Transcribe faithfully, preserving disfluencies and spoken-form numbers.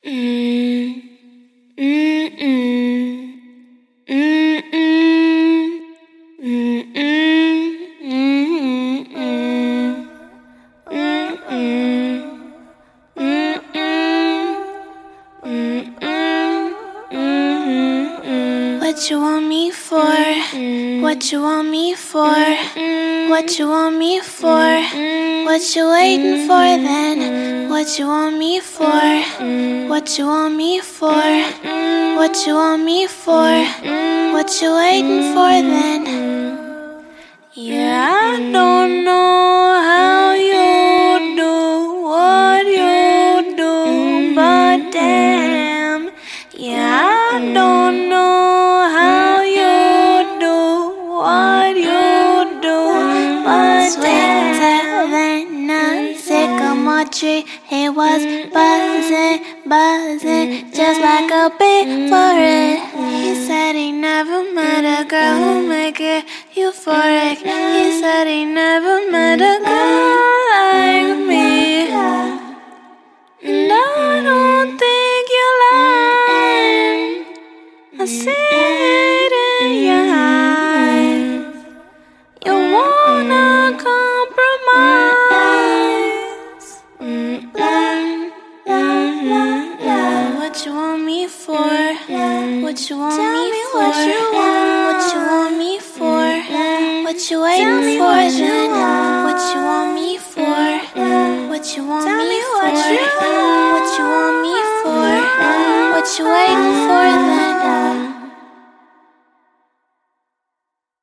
Mm, mm, mm, mm, mm, mm, mm, mm, What you want me for? What you want me for? What you want me for? What you waiting for then? What you want me for? What you want me for? What you want me for? What you waiting for then? Yeah, I don't know how you do what you do, but damn, yeah, I don't know how you do what you do, but sweeter than a sycamore tree. It was buzzing, buzzing, just like a bee for it. He said he never met a girl who make it euphoric. He said he never met a girl like me. And I don't think you're lying. I see it in your eyes. You wanna compromise. What you want me for? What you want Tell me me for? what you want. What you want me for? What you Tell waiting me for what you then? want. What you want me for? What you want Tell me me for? what you What you want me for? What you waiting for then?